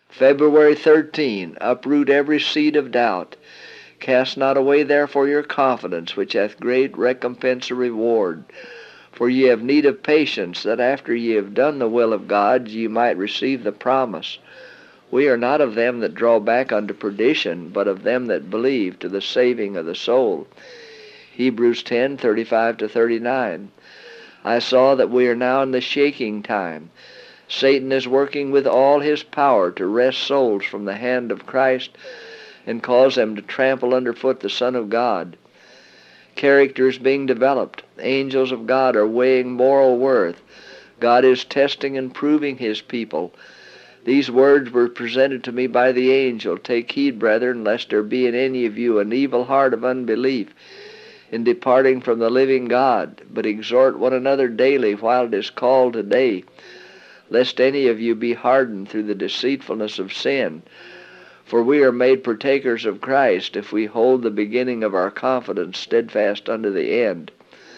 February 13. Uproot every seed of doubt. Cast not away therefore your confidence, which hath great recompense or reward. For ye have need of patience, that after ye have done the will of God, ye might receive the promise. We are not of them that draw back unto perdition, but of them that believe to the saving of the soul. Hebrews 10:35-39. I saw that we are now in the shaking time. Satan is working with all his power to wrest souls from the hand of Christ and cause them to trample underfoot the Son of God. Character is being developed. Angels of God are weighing moral worth. God is testing and proving his people. These words were presented to me by the angel. Take heed, brethren, lest there be in any of you an evil heart of unbelief in departing from the living God, but exhort one another daily while it is called today, lest any of you be hardened through the deceitfulness of sin. For we are made partakers of Christ, if we hold the beginning of our confidence steadfast unto the end.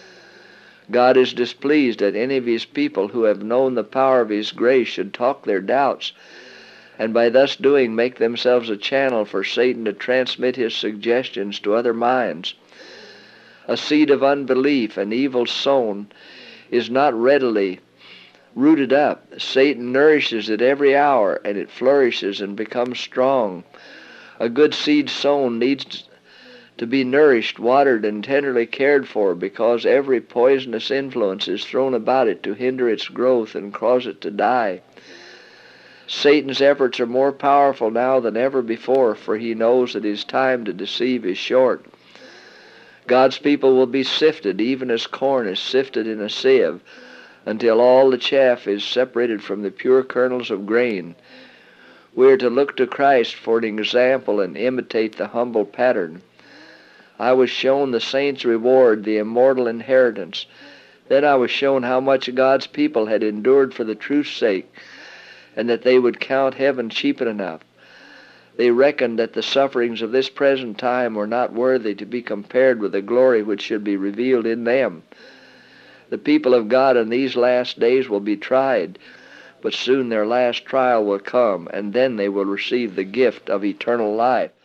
God is displeased that any of his people who have known the power of his grace should talk their doubts, and by thus doing make themselves a channel for Satan to transmit his suggestions to other minds. A seed of unbelief and evil sown is not readily rooted up. Satan nourishes it every hour, and it flourishes and becomes strong. A good seed sown needs to be nourished, watered, and tenderly cared for, because every poisonous influence is thrown about it to hinder its growth and cause it to die. Satan's efforts are more powerful now than ever before, for he knows that his time to deceive is short. God's people will be sifted, even as corn is sifted in a sieve, until all the chaff is separated from the pure kernels of grain. We are to look to Christ for an example and imitate the humble pattern. I was shown the saints' reward, the immortal inheritance. Then I was shown how much God's people had endured for the truth's sake, and that they would count heaven cheap enough. They reckoned that the sufferings of this present time were not worthy to be compared with the glory which should be revealed in them. The people of God in these last days will be tried, but soon their last trial will come, and then they will receive the gift of eternal life.